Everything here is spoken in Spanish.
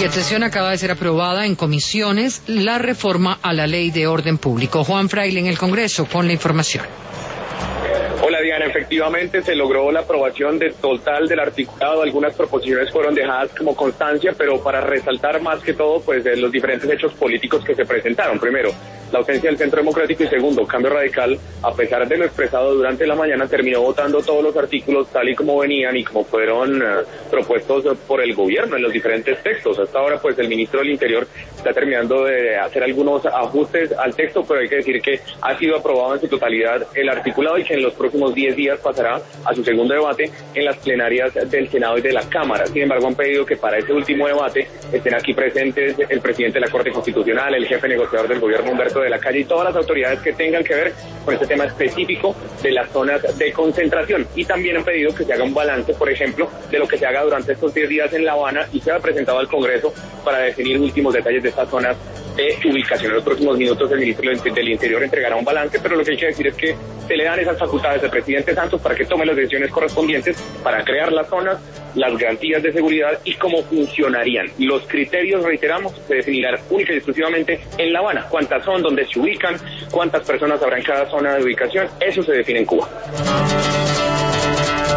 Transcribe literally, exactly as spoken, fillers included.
Y atención, acaba de ser aprobada en comisiones la reforma a la Ley de Orden Público. Juan Fraile en el Congreso con la información. Hola Diana, efectivamente se logró la aprobación del total del articulado. Algunas proposiciones fueron dejadas como constancia, pero para resaltar más que todo pues de los diferentes hechos políticos que se presentaron. Primero, la ausencia del Centro Democrático y segundo, Cambio Radical, a pesar de lo expresado durante la mañana, terminó votando todos los artículos tal y como venían y como fueron uh, propuestos por el gobierno en los diferentes textos. Hasta ahora pues el ministro del Interior está terminando de hacer algunos ajustes al texto, pero hay que decir que ha sido aprobado en su totalidad el articulado y que en los próximos diez días pasará a su segundo debate en las plenarias del Senado y de la Cámara. Sin embargo, han pedido que para ese último debate estén aquí presentes el presidente de la Corte Constitucional, el jefe negociador del gobierno Humberto de la Calle y todas las autoridades que tengan que ver con este tema específico de las zonas de concentración. Y también han pedido que se haga un balance, por ejemplo, de lo que se haga durante estos diez días en La Habana y sea presentado al Congreso para definir últimos detalles de estas zonas de ubicación. En los próximos minutos el ministro del Interior entregará un balance, pero lo que hay que decir es que se le dan esas facultades al presidente Santos para que tome las decisiones correspondientes para crear las zonas, las garantías de seguridad y cómo funcionarían. Los criterios, reiteramos, se definirán única y exclusivamente en La Habana. Cuántas son, dónde se ubican, cuántas personas habrá en cada zona de ubicación, eso se define en Cuba.